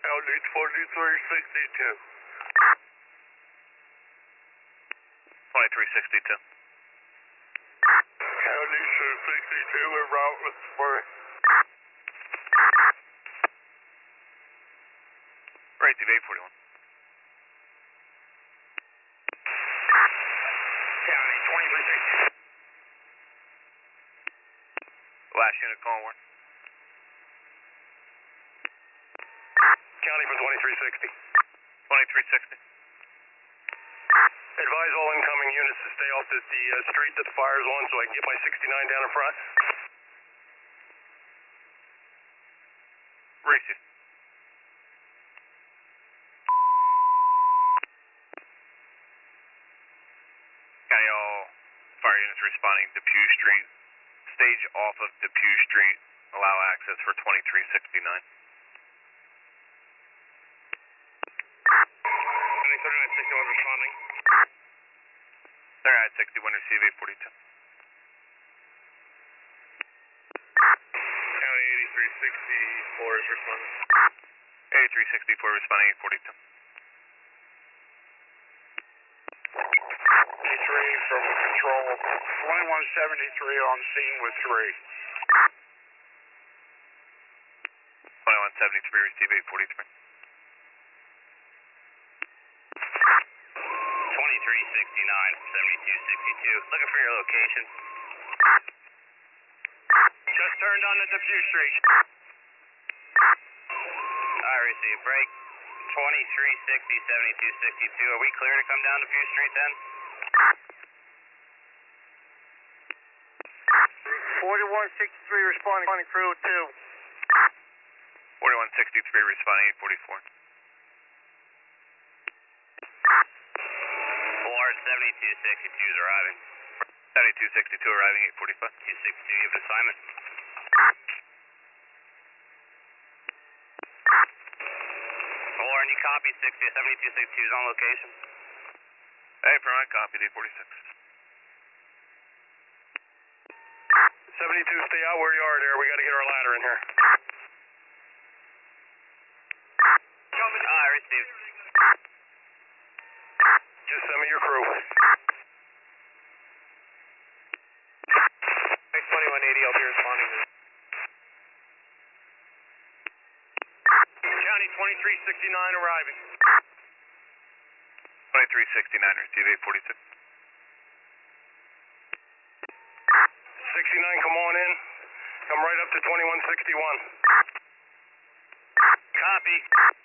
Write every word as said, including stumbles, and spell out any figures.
County twenty-three sixty-two. twenty-three sixty-two. County sixty-two en route with Spur. Right, eight forty-one. County twenty-three sixty-two. Last unit calling one. County for twenty-three sixty. twenty-three sixty. Advise all incoming units to stay off the, the uh, street that the fire's on so I can get my sixty-nine down in front. Racing. County, all fire units responding to Depew Street. Stage off of Depew Street. Allow access for twenty-three sixty-nine. County thirty-nine sixty-one responding. thirty-nine sixty-one, receive eight forty-two. County eighty-three sixty-four is responding. eighty-three sixty-four responding eight forty-two. eighty-three from control. twenty-one seventy-three on scene with three. twenty-one seventy-three, receive eight forty-three. twenty-three sixty-nine, seventy-two sixty-two. Looking for your location. Just turned on to Depew Street. I receive break. twenty-three sixty, seventy-two sixty-two. Are we clear to come down Depew Street then? forty-one sixty-three responding, responding crew two. forty-one sixty-three responding eight forty-four. Lord seventy-two sixty-two is arriving. seventy-two sixty-two arriving eight forty-five. two sixty-two, you have an assignment. Lauren, you copy sixty, seventy-two sixty-two is on location. Hey, Brian, copied eight forty-six. seventy-two, stay out where you are there. We got to get our ladder in here. Ah, I received. Just send me your crew. twenty-one eighty, I'll be responding to. County twenty-three sixty-nine arriving. twenty-three sixty-nine, receive eight forty-six. sixty-nine, come on in. Come right up to twenty-one sixty-one. Copy.